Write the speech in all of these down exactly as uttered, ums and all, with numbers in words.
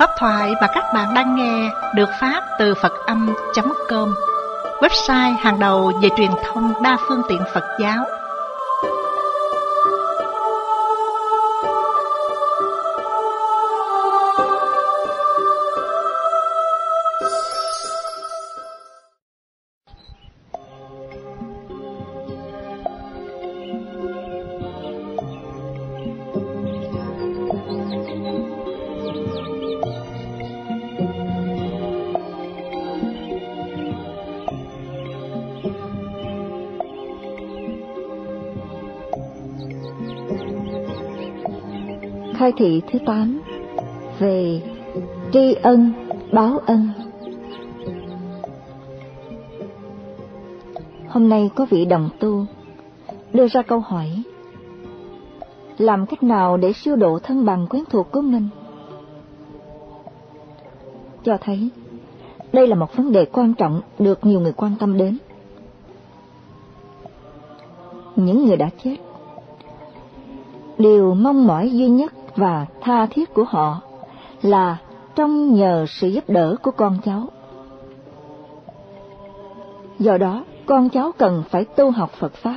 Pháp thoại mà các bạn đang nghe được phát từ Phật Âm chấm com, website hàng đầu về truyền thông đa phương tiện Phật giáo. Khai thị thứ tám về tri ân báo ân. Hôm nay có vị đồng tu đưa ra câu hỏi: làm cách nào để siêu độ thân bằng quyến thuộc của mình? Cho thấy đây là một vấn đề quan trọng được nhiều người quan tâm đến. Những người đã chết, điều mong mỏi duy nhất và tha thiết của họ là trông nhờ sự giúp đỡ của con cháu. Do đó, con cháu cần phải tu học Phật Pháp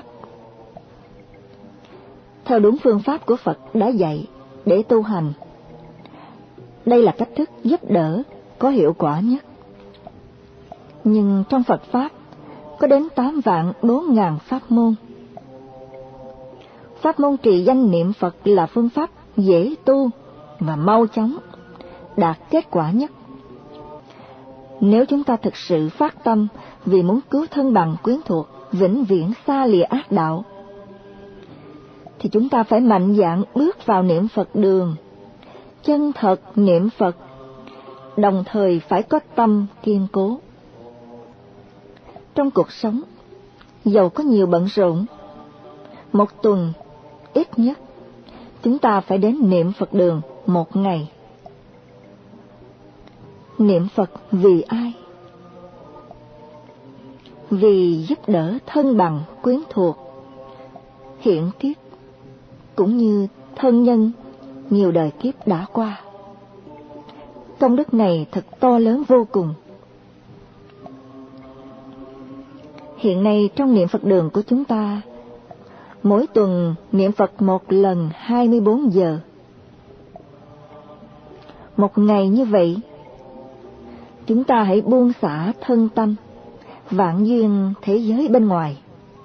theo đúng phương pháp của Phật đã dạy để tu hành. Đây là cách thức giúp đỡ có hiệu quả nhất. Nhưng trong Phật Pháp có đến tám vạn bốn ngàn pháp môn. Pháp môn trì danh niệm Phật là phương pháp dễ tu và mau chóng đạt kết quả nhất. Nếu chúng ta thực sự phát tâm vì muốn cứu thân bằng quyến thuộc vĩnh viễn xa lìa ác đạo, thì chúng ta phải mạnh dạn bước vào niệm Phật đường, chân thật niệm Phật, đồng thời phải có tâm kiên cố. Trong cuộc sống, dầu có nhiều bận rộn, một tuần ít nhất chúng ta phải đến niệm Phật đường một ngày. Niệm Phật vì ai? Vì giúp đỡ thân bằng quyến thuộc hiện kiếp cũng như thân nhân nhiều đời kiếp đã qua. Công đức này thật to lớn vô cùng. Hiện nay trong niệm Phật đường của chúng ta, mỗi tuần niệm Phật một lần hai mươi bốn giờ. Một ngày như vậy, chúng ta hãy buông xả thân tâm, vạn duyên thế giới bên ngoài.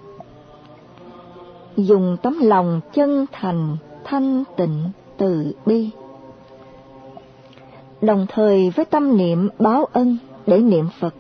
Dùng tấm lòng chân thành, thanh tịnh, từ bi, đồng thời với tâm niệm báo ân để niệm Phật.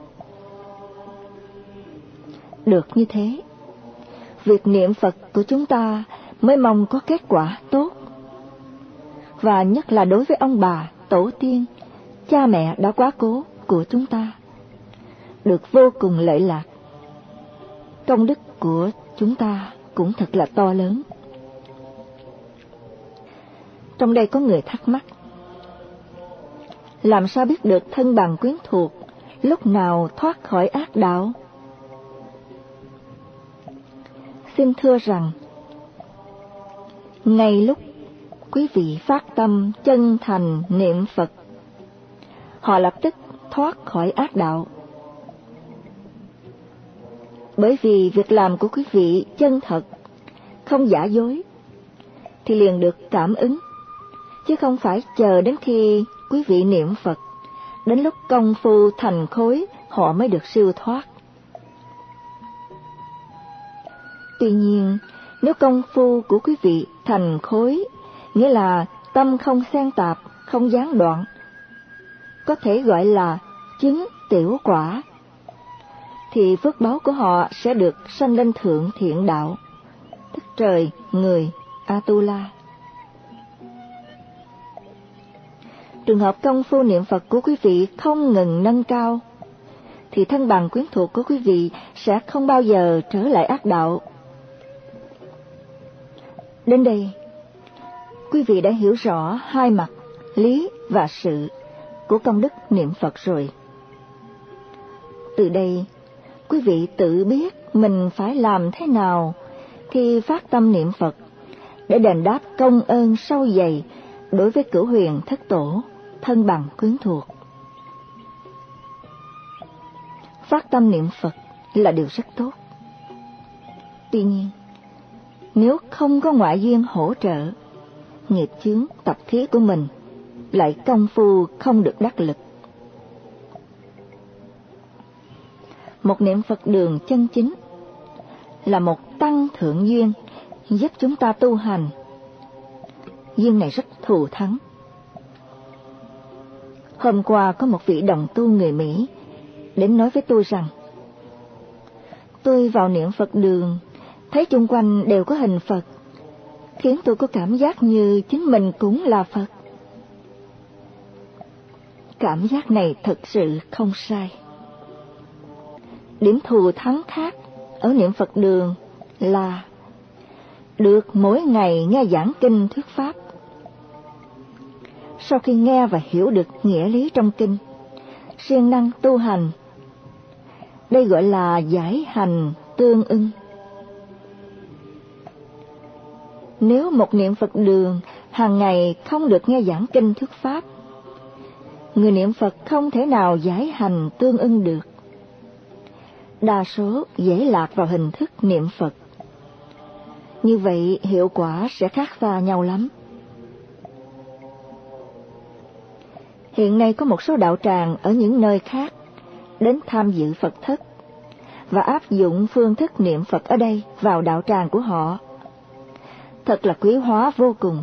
Được như thế, việc niệm Phật của chúng ta mới mong có kết quả tốt. Và nhất là đối với ông bà, tổ tiên, cha mẹ đã quá cố của chúng ta, được vô cùng lợi lạc. Công đức của chúng ta cũng thật là to lớn. Trong đây có người thắc mắc: làm sao biết được thân bằng quyến thuộc lúc nào thoát khỏi ác đạo? Xin thưa rằng, ngay lúc quý vị phát tâm chân thành niệm Phật, họ lập tức thoát khỏi ác đạo. Bởi vì việc làm của quý vị chân thật, không giả dối, thì liền được cảm ứng, chứ không phải chờ đến khi quý vị niệm Phật, đến lúc công phu thành khối họ mới được siêu thoát. Tuy nhiên, nếu công phu của quý vị thành khối, nghĩa là tâm không xen tạp, không gián đoạn, có thể gọi là chứng tiểu quả, thì phước báu của họ sẽ được sanh lên thượng thiện đạo, tức trời, người, Atula. Trường hợp công phu niệm Phật của quý vị không ngừng nâng cao, thì thân bằng quyến thuộc của quý vị sẽ không bao giờ trở lại ác đạo. Đến đây, quý vị đã hiểu rõ hai mặt, lý và sự, của công đức niệm Phật rồi. Từ đây, quý vị tự biết mình phải làm thế nào khi phát tâm niệm Phật để đền đáp công ơn sâu dày đối với cửu huyền thất tổ thân bằng quyến thuộc. Phát tâm niệm Phật là điều rất tốt. Tuy nhiên, nếu không có ngoại duyên hỗ trợ, nghiệp chướng tập khí của mình lại công phu không được đắc lực. Một niệm Phật đường chân chính là một tăng thượng duyên giúp chúng ta tu hành. Duyên này rất thù thắng. Hôm qua có một vị đồng tu người Mỹ đến nói với tôi rằng, tôi vào niệm Phật đường, thấy chung quanh đều có hình Phật, khiến tôi có cảm giác như chính mình cũng là Phật. Cảm giác này thật sự không sai. Điểm thù thắng khác ở niệm Phật đường là được mỗi ngày nghe giảng kinh thuyết pháp. Sau khi nghe và hiểu được nghĩa lý trong kinh, siêng năng tu hành. Đây gọi là giải hành tương ưng. Nếu một niệm Phật đường hàng ngày không được nghe giảng kinh thuyết pháp, người niệm Phật không thể nào giải hành tương ưng được. Đa số dễ lạc vào hình thức niệm Phật. Như vậy hiệu quả sẽ khác xa nhau lắm. Hiện nay có một số đạo tràng ở những nơi khác đến tham dự Phật thất và áp dụng phương thức niệm Phật ở đây vào đạo tràng của họ. Thật là quý hóa vô cùng.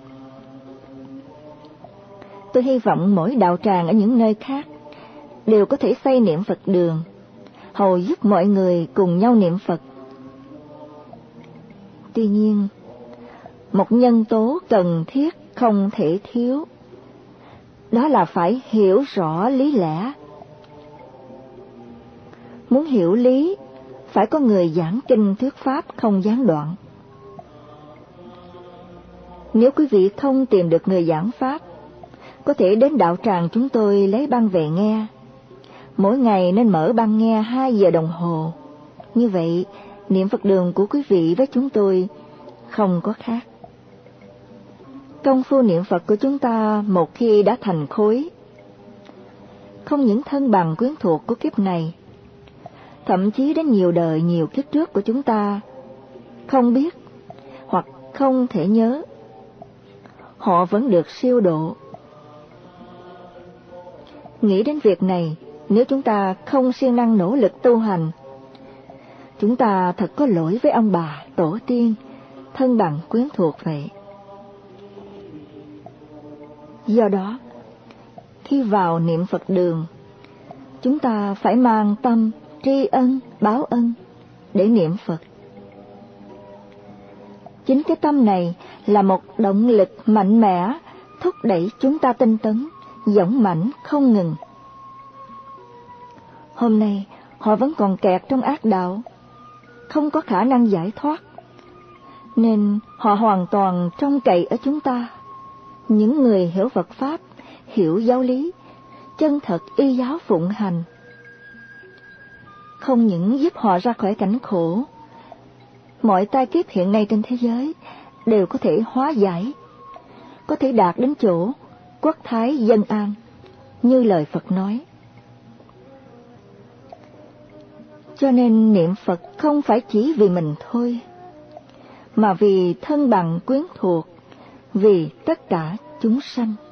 Tôi hy vọng mỗi đạo tràng ở những nơi khác đều có thể xây niệm Phật đường, hầu giúp mọi người cùng nhau niệm Phật. Tuy nhiên, một nhân tố cần thiết không thể thiếu, đó là phải hiểu rõ lý lẽ. Muốn hiểu lý, phải có người giảng kinh thuyết pháp không gián đoạn. Nếu quý vị không tìm được người giảng pháp, có thể đến đạo tràng chúng tôi lấy băng về nghe. Mỗi ngày nên mở băng nghe hai giờ đồng hồ. Như vậy, niệm Phật đường của quý vị với chúng tôi không có khác. Công phu niệm Phật của chúng ta một khi đã thành khối, không những thân bằng quyến thuộc của kiếp này, thậm chí đến nhiều đời nhiều kiếp trước của chúng ta không biết hoặc không thể nhớ, họ vẫn được siêu độ. Nghĩ đến việc này, nếu chúng ta không siêng năng nỗ lực tu hành, chúng ta thật có lỗi với ông bà, tổ tiên, thân bằng quyến thuộc vậy. Do đó, khi vào niệm Phật đường, chúng ta phải mang tâm tri ân, báo ân để niệm Phật. Chính cái tâm này là một động lực mạnh mẽ thúc đẩy chúng ta tinh tấn, dũng mãnh không ngừng. Hôm nay, họ vẫn còn kẹt trong ác đạo, không có khả năng giải thoát, nên họ hoàn toàn trông cậy ở chúng ta, những người hiểu Phật Pháp, hiểu giáo lý, chân thật y giáo phụng hành. Không những giúp họ ra khỏi cảnh khổ, mọi tai kiếp hiện nay trên thế giới đều có thể hóa giải, có thể đạt đến chỗ quốc thái dân an, như lời Phật nói. Cho nên niệm Phật không phải chỉ vì mình thôi, mà vì thân bằng quyến thuộc, vì tất cả chúng sanh.